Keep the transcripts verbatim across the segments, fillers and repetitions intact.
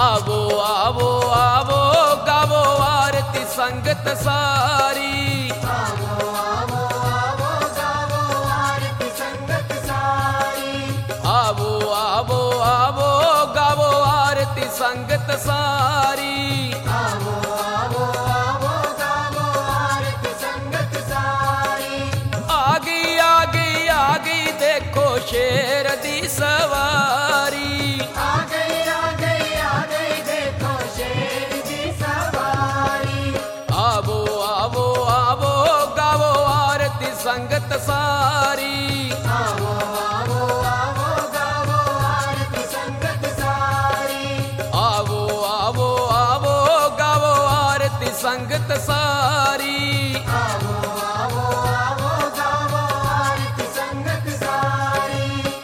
आवो आवो आवो गावो आरती संगत सारी। आवो आवो आवो गावो आरती संगत सारी। आवो आवो आवो गावो आरती संगत सारी। आवो आवो आवो गावो आरती संगत सारी। आ गई आ गई आ गई देखो शेर दी सवारी। आ गई आ गई आ गई देखो शेर दी सवारी। आवो आवो आवो गावो आरती संगत सारी। आवो आवो आवो गावो आरती संगत सारी। आवो आवो आवो गावो आरती संगत सारी। आवो आवो आवो गावो आरती संगत सारी।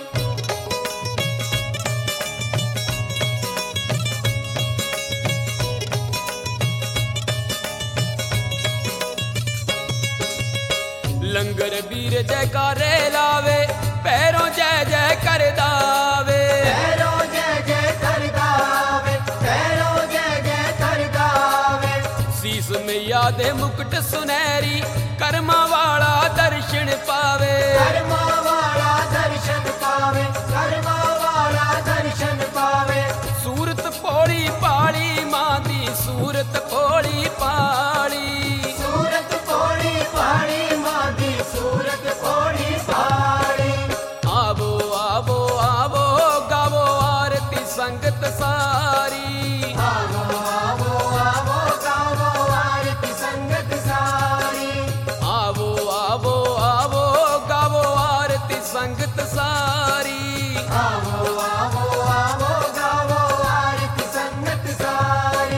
लंगर वीर जयकारे लावे पैरों जय जय कर दावे। पैरों जय जय कर गावे। पैरों जय जय कर गावे। शीस मैया दे मुकुट सुनहरी कर्मा वाला दर्शन पावे। कर्मा वाला दर्शन पावे। कर्मा वाला दर्शन पावे। सूरत पोड़ी पाड़ी मां दी सूरत पोड़ी पाड़ी। सूरत पोड़ी पहाड़ी माँ दी सूरत पोड़ी पहाड़ी। आवो आवो आवो गावो आरती संगत सारी। आवो आवो आवो गावो आरती संगत सारी। आवो आवो आवो गावो आरती संगत सारी। आवो आवो आवो गावो आरती संगत सारी।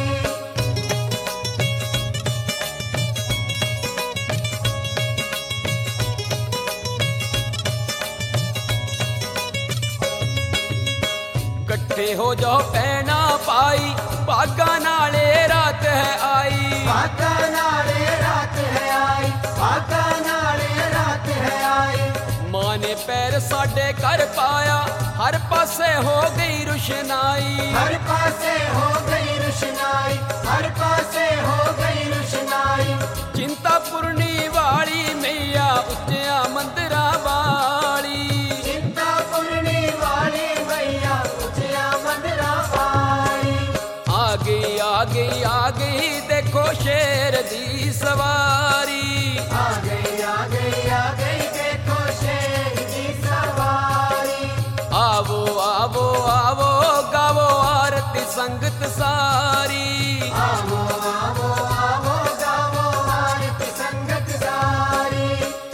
कट्ठे हो जाओ पहना पाई भागा नाले रात है आई। भागा नाले रात है आई। भागा नाले रात है आई। मां ने पैर साडे कर पाया हर पासे हो गई रुशनाई। हर पासे हो गई रुशनाई। हर पासे हो गई रुशनाई। चिंता पूर्णी वाली मैया उच्चिया मंदिरा वाली। चिंता पूर्णी वाली मैया उचिया मंदिरा वाली। आ गई आ गई आ गई देखो शेर दी सवारी। आ गई आ गई आ गई देखो शेर की सवारी। आवो आवो आवो गावो आरती संगत सारी। आवो आवो आवो गावो आरती संगत सारी।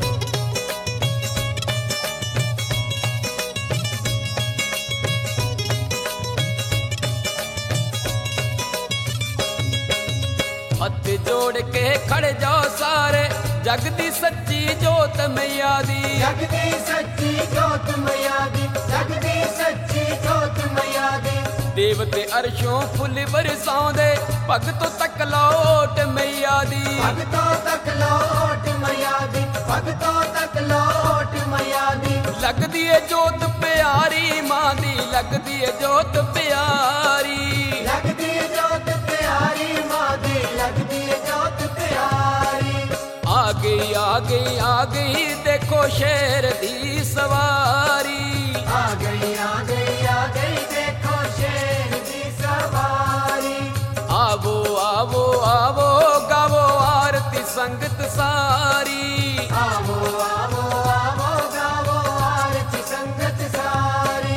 हथ जोड़ के खड़े जाओ सारे जग दी सच्ची जोत मैया दी। जगदी सच्ची जोत मैया दी। जगदी सच्ची जोत मैया दी। देवते अरशों फुल बरसांदे भगतों तक लौट मैया दी। भगतों तक लौट मैया दी। भगतों तक लौट मैया दी। लगदी है जोत प्यारी मां दी लगदी है जोत प्यारी। लगदी जोत प्यारी माँ दी। लगदी जोत प्यारी। आ गई आ गई आ गई देखो शेर दी सवारी। आ गई आ गई आ गई देखो शेर की सवारी। आवो आवो आवो गावो आरती संगत सारी। आवो आवो आवो गावो आरती संगत सारी।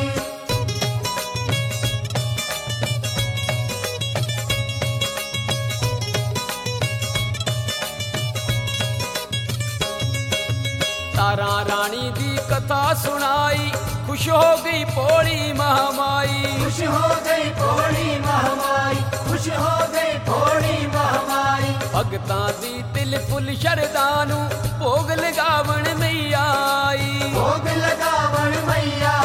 तारा रानी दी कथा सुनाई खुश हो गई पोड़ी महामाई। खुश हो गई भोली महामाई। खुश हो गई भोली महामाई। भगतां दी दिल फुल शरदानू भोग लगावण मैया आई। भोग लगावण मैया